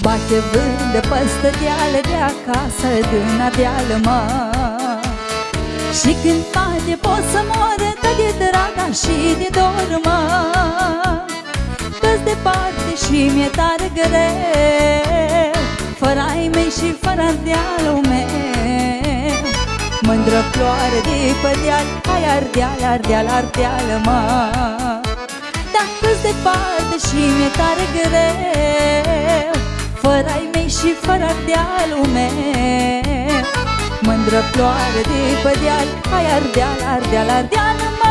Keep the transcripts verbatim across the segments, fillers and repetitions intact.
Bate vânt de păstă deală de acasă din Ardeală, mă. Și când bate pot să moră, că de draga și de dor, mă. Că-s departe și mi-e tare greu, fără ai mei și fără Ardealul meu. Mândră floare de pe deal, hai Ardeal, Ardeal, Ardeală, mă. Dacă-s departe și mi-e tare greu, fără ai mei și fără Ardealul meu. Mândră floare de pe deal, hai Ardeal, Ardeal, Ardeal, mă.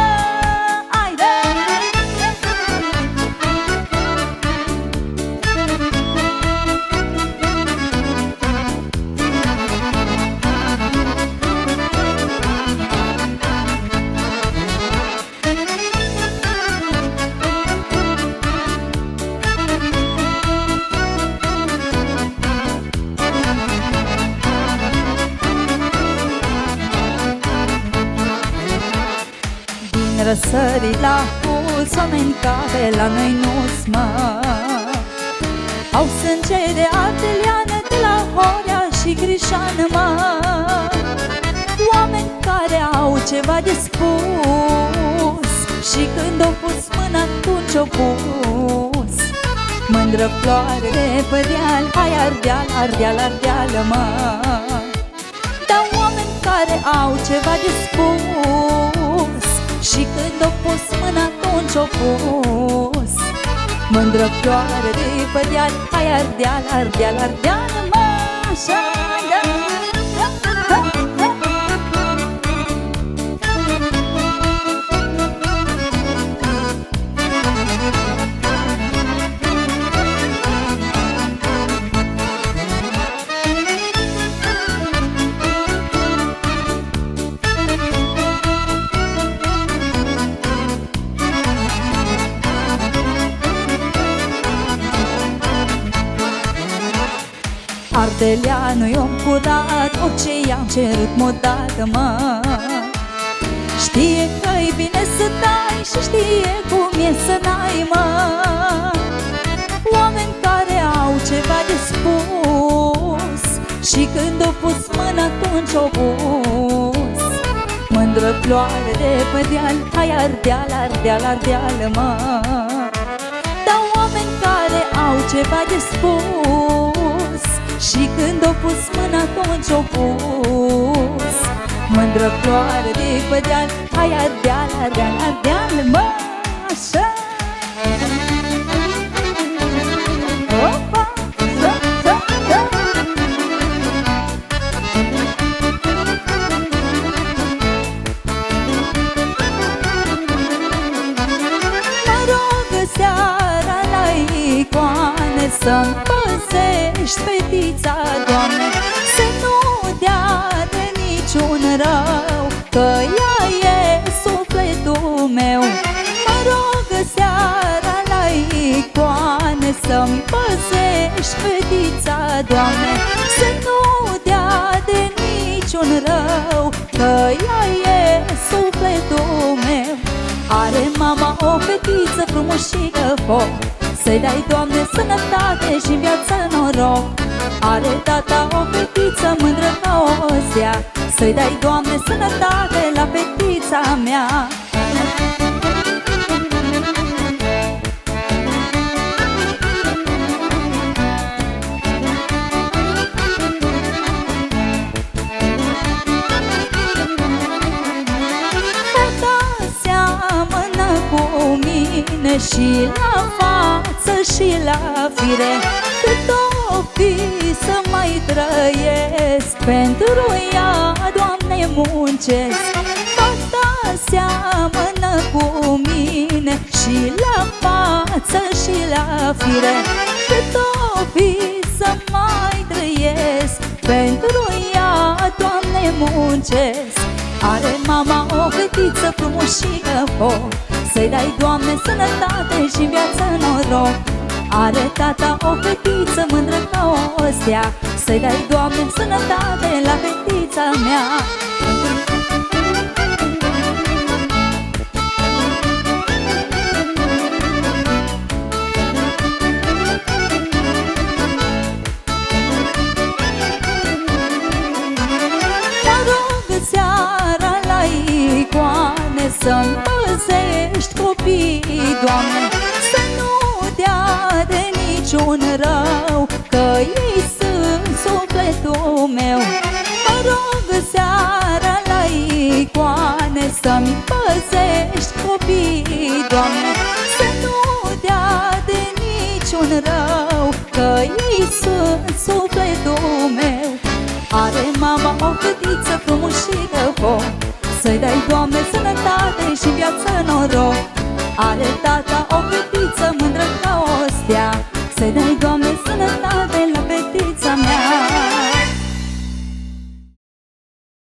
Răsărit la pus, oameni care la noi nu-s, mă. Au sânge de ardeleană de la Horea și Grișană, mă. Oameni care au ceva de spus și când au pus mâna atunci au pus. Mândră floare de pe deal, hai Ardeal, Ardeal, Ardeală, mă. Dar oameni care au ceva de spus și când o pus mâna atunci o pus. Mândră floare de pe deal, hai Ardeal, Ardeal, Ardeal, mă. Așa, da, da, da, da. Ardeleanul e om curat, orice i-am cerut m-o dată, mă. Știe că-i bine să dai și știe cum e să n-ai, mă. Oameni care au ceva de spus și când o pus mâna atunci o pus. Mândră floare de pe deal, hai Ardeal, Ardeal, Ardeal, mă. Dar oameni care au ceva de spus și când o pus mâna atunci o pus. Mândră floare de pe deal, hai Ardeal, Ardeal, Ardeal, mă. Așa. Opa, da, da, da. Mă rog seara la icoane să-mi păzești fetița, Doamne, să nu dea de niciun rău, că ea e sufletul meu. Mă rog seara la icoane să-mi păzești fetița, Doamne, să nu dea de niciun rău, că ea e sufletul meu. Are mama o fetiță frumoșică foc, să-i dai, Doamne, sănătate și în viață noroc. Are tata o fetiță mândră ca o stea, să-i dai, Doamne, sănătate la fetița mea. Fata seamănă cu mine și la față și la fire, cât o fi să mai trăiesc, pentru ea, Doamne, muncesc. Fata seamănă cu mine și la față și la fire, cât o fi să mai trăiesc, pentru ea, Doamne, muncesc. Are mama o fetiță frumoșică foc, să-i dai, Doamne, sănătate și viață noroc. Are tata o fetiță mândră ca o stea, să-i dai, Doamne, sănătate la fetița mea. să-mi păzești copiii, Doamne, să nu dea de niciun rău, că ei sunt sufletul meu. Mă rog seara la icoane să-mi păzești copiii, Doamne, să nu dea de niciun rău, că ei sunt sufletul meu. Are mama o fetiță frumușică foc, să-i dai, Doamne, sănătate și viață noroc. Are tata o fetiță mândră ca o stea, să-i dai, Doamne,